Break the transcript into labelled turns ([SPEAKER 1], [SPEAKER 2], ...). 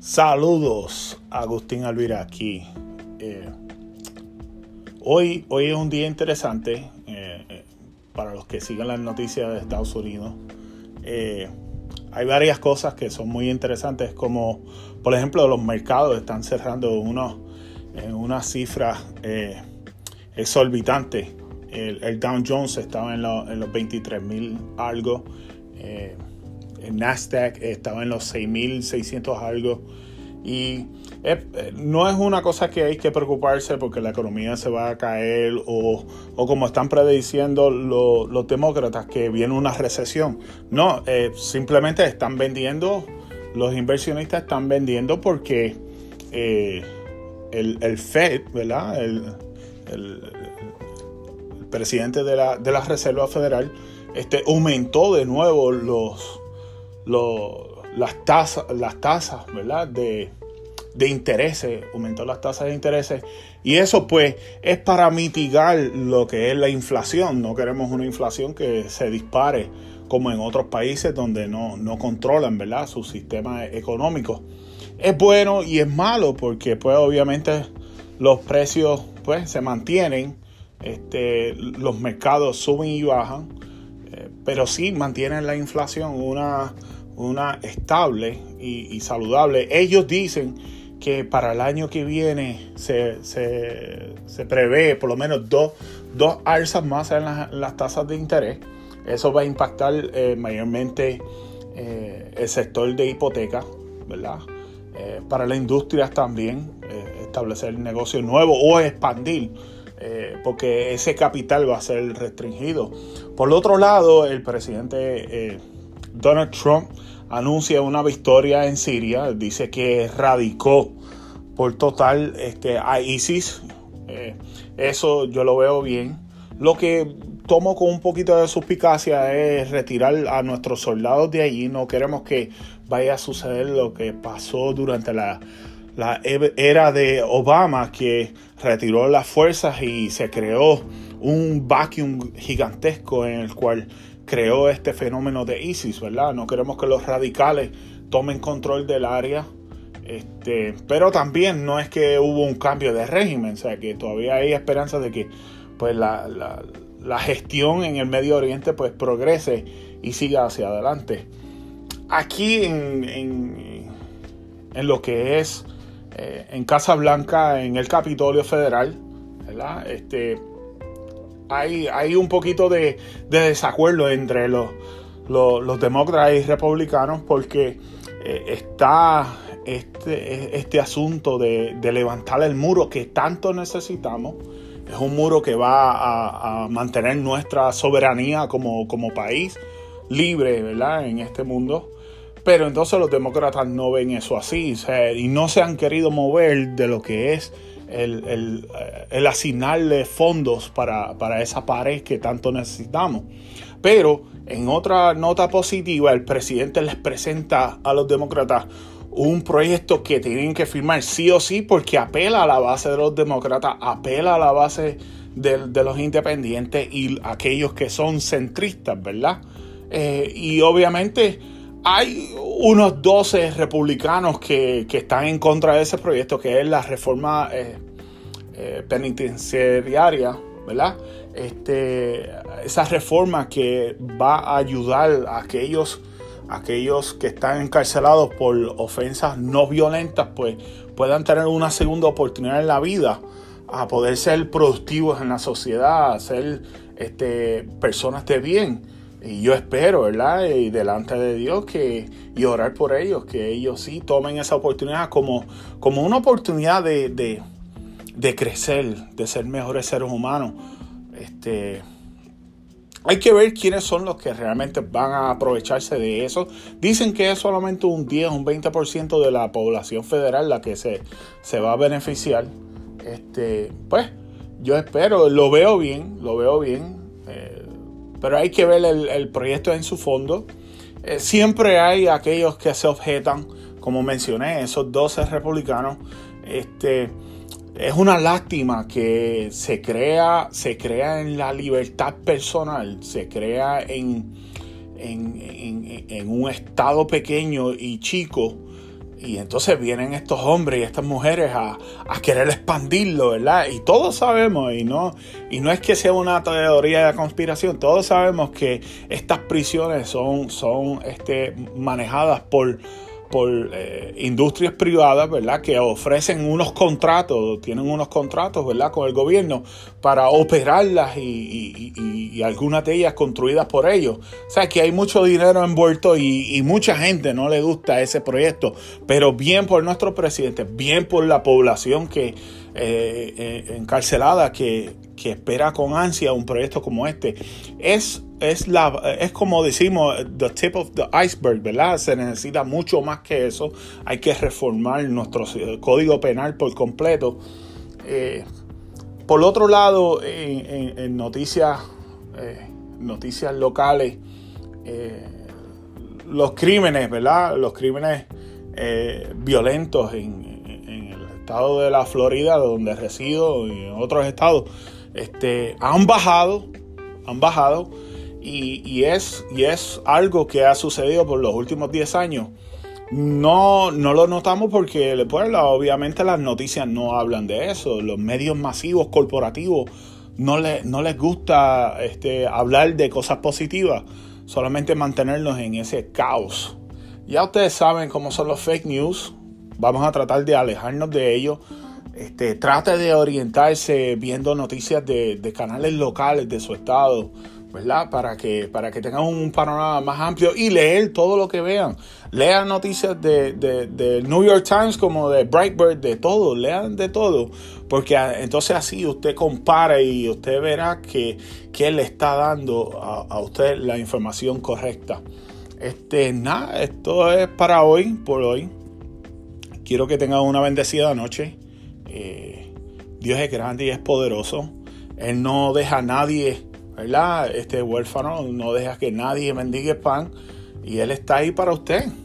[SPEAKER 1] Saludos, Agustín Alvira aquí. Hoy es un día interesante para los que siguen las noticias de Estados Unidos. Hay varias cosas que son muy interesantes, como por ejemplo los mercados están cerrando en una cifra exorbitante. El Dow Jones estaba en los 23,000 algo. El Nasdaq estaba en los 6,600 algo. Y no es una cosa que hay que preocuparse porque la economía se va a caer o como están prediciendo los demócratas que viene una recesión. No, simplemente están vendiendo, los inversionistas están vendiendo porque el Fed, ¿verdad? El presidente de la Reserva Federal aumentó de nuevo las tasas, ¿verdad? de intereses, aumentó las tasas de intereses, y eso pues es para mitigar lo que es la inflación. No queremos una inflación que se dispare como en otros países donde no controlan, ¿verdad?, su sistema económico. Es bueno y es malo porque pues obviamente los precios pues se mantienen, los mercados suben y bajan, pero sí mantienen la inflación una estable y saludable. Ellos dicen que para el año que viene se prevé por lo menos dos alzas más en las tasas de interés. Eso va a impactar mayormente el sector de hipoteca, ¿verdad? Para la industria también, establecer negocios nuevos o expandir, porque ese capital va a ser restringido. Por el otro lado, el presidente Donald Trump anuncia una victoria en Siria. Dice que erradicó por total a ISIS. Eso yo lo veo bien. Lo que tomo con un poquito de suspicacia es retirar a nuestros soldados de allí. No queremos que vaya a suceder lo que pasó durante la era de Obama, que retiró las fuerzas y se creó un vacuum gigantesco en el cual creó este fenómeno de ISIS, ¿verdad? No queremos que los radicales tomen control del área, pero también no es que hubo un cambio de régimen, o sea que todavía hay esperanza de que pues la gestión en el Medio Oriente pues progrese y siga hacia adelante. Aquí en lo que es en Casa Blanca, en el Capitolio Federal, ¿verdad? Hay un poquito de desacuerdo entre los demócratas y republicanos, porque está este asunto de levantar el muro que tanto necesitamos. Es un muro que va a mantener nuestra soberanía como país libre, ¿verdad?, en este mundo. Pero entonces los demócratas no ven eso así, o sea, y no se han querido mover de lo que es el asignarle fondos para esa pared que tanto necesitamos. Pero en otra nota positiva, el presidente les presenta a los demócratas un proyecto que tienen que firmar sí o sí, porque apela a la base de los demócratas, apela a la base de los independientes y aquellos que son centristas, ¿verdad? Y obviamente hay unos 12 republicanos que están en contra de ese proyecto, que es la reforma penitenciaria, ¿verdad? Esa reforma que va a ayudar a aquellos que están encarcelados por ofensas no violentas, pues puedan tener una segunda oportunidad en la vida, a poder ser productivos en la sociedad, a ser personas de bien. Y yo espero, ¿verdad?, y delante de Dios y orar por ellos, que ellos sí tomen esa oportunidad como una oportunidad de crecer, de ser mejores seres humanos. Hay que ver quiénes son los que realmente van a aprovecharse de eso. Dicen que es solamente un 10, un 20% de la población federal la que se va a beneficiar. Pues yo espero, lo veo bien. Pero hay que ver el proyecto en su fondo. Siempre hay aquellos que se objetan, como mencioné, esos 12 republicanos. Es una lástima que se crea en la libertad personal, se crea en un estado pequeño y chico, Y entonces vienen estos hombres y estas mujeres a querer expandirlo, ¿verdad? Y todos sabemos, y no es que sea una teoría de conspiración, todos sabemos que estas prisiones son manejadas por industrias privadas, ¿verdad? Que ofrecen tienen unos contratos, ¿verdad? Con el gobierno para operarlas y algunas de ellas construidas por ellos. O sea, que hay mucho dinero envuelto y mucha gente no le gusta ese proyecto, pero bien por nuestro presidente, bien por la población que encarcelada que espera con ansia un proyecto como este. Es como decimos, the tip of the iceberg, ¿verdad? Se necesita mucho más que eso. Hay que reformar nuestro código penal por completo. Por otro lado, en noticias locales, los crímenes, ¿verdad? Los crímenes violentos en el estado de la Florida, donde resido, y en otros estados, han bajado. Y es algo que ha sucedido por los últimos 10 años. No lo notamos porque, pues, obviamente las noticias no hablan de eso. Los medios masivos corporativos no les gusta hablar de cosas positivas, solamente mantenernos en ese caos. Ya ustedes saben cómo son los fake news. Vamos a tratar de alejarnos de ellos. Trate de orientarse viendo noticias de canales locales de su estado, ¿verdad? Para que tengan un panorama más amplio y leer todo lo que vean. Lean noticias de New York Times como de Breitbart, de todo. Lean de todo, porque entonces así usted compara y usted verá que le está dando a usted la información correcta. Esto es para hoy, por hoy. Quiero que tengan una bendecida noche. Dios es grande y es poderoso. Él no deja a nadie, ¿verdad? Huérfano, no deja que nadie mendigue pan, y Él está ahí para usted.